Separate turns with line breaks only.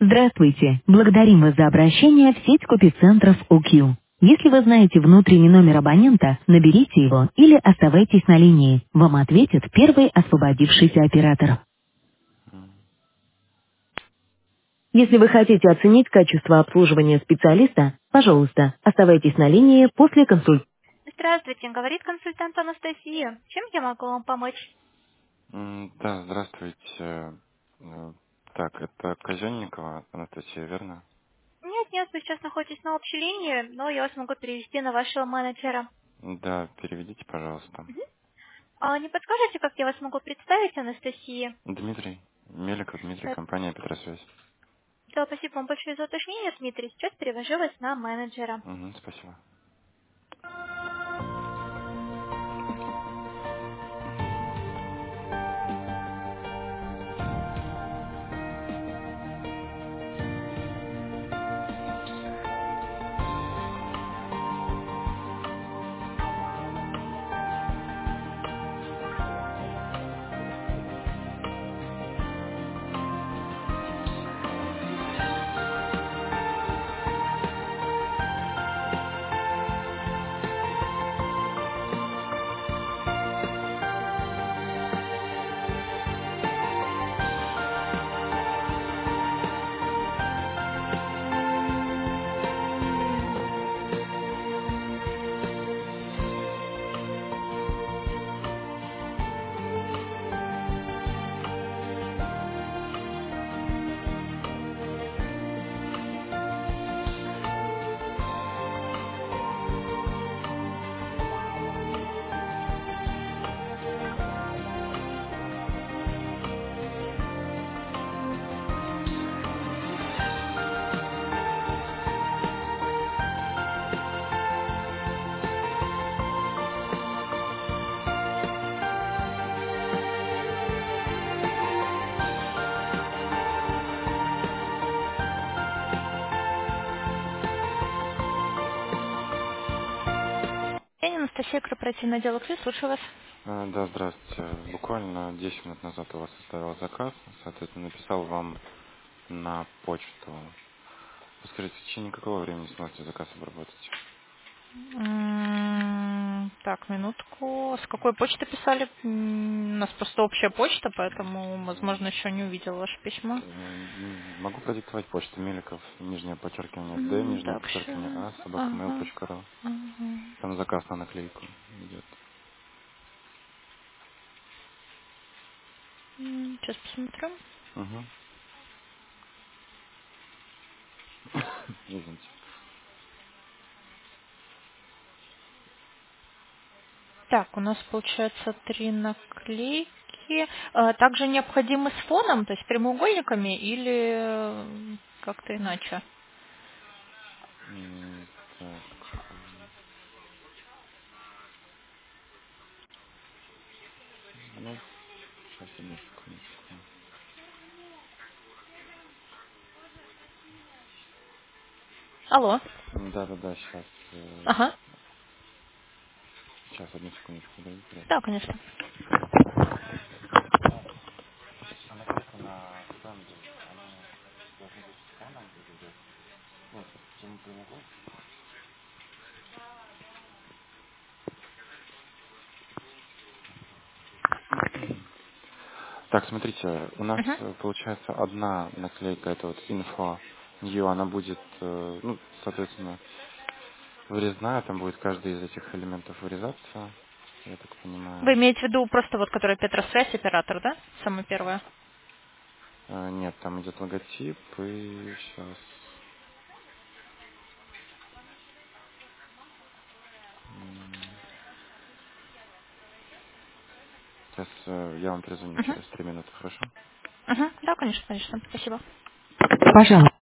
Здравствуйте. Благодарим вас за обращение в сеть копицентров ОКью. Если вы знаете внутренний номер абонента, наберите его или оставайтесь на линии. Вам ответит первый освободившийся оператор. Если вы хотите оценить качество обслуживания специалиста, пожалуйста, оставайтесь на линии после консультации. Здравствуйте, говорит консультант Анастасия. Чем я могу вам помочь?
Да, здравствуйте. Так, это Казенникова Анастасия, верно?
Нет, нет, вы сейчас находитесь на общей линии, но я вас могу перевести на вашего менеджера.
Да, переведите, пожалуйста.
А не подскажете, как я вас могу представить, Анастасия?
Дмитрий, Меликов Дмитрий,
Сейчас.
компания Петросвязь.
Да, спасибо вам большое за уточнение, Дмитрий. Сейчас перевожу вас на менеджера.
Спасибо.
Я Анастасия, корпоративный отдел «Клюс», слушаю вас.
Да, здравствуйте. Буквально 10 минут назад у вас оставил заказ, соответственно, написал вам на почту. Скажите, в течение какого времени сможете заказ обработать?
Так, минутку. С какой почты писали? У нас просто общая почта, поэтому, возможно, еще не увидела ваше письмо.
Могу продиктовать почту Меликов, нижнее подчеркивание Д, нижнее
Так,
подчеркивание
сейчас.
А,
Ага.
собакамейл.ру.
Ага.
Там заказ на наклейку идет.
Сейчас посмотрю.
Угу. Извините.
Так, у нас получается 3 наклейки. Также необходимы с фоном, то есть прямоугольниками или как-то иначе.
Так, ну, сейчас, одну секундочку.
Алло.
Да, сейчас,
Ага.
сейчас, одну секундочку, даю,
Да,
пожалуйста.
конечно.
А наклейка на стенде, она должна быть с фоном или без? Ну, почему прямоугольник? Так, смотрите, у нас
Угу.
получается одна наклейка, это вот info new, она будет, ну, соответственно, вырезная, там будет каждый из этих элементов вырезаться, я так
Вы
понимаю.
имеете в виду просто вот, которая Петросвязь, оператор, да? Самая первая.
Нет, там идет логотип и сейчас, сейчас я вам перезвоню
Угу.
через 3 минуты, хорошо?
Угу. Да, конечно, конечно. Спасибо. Пожалуйста.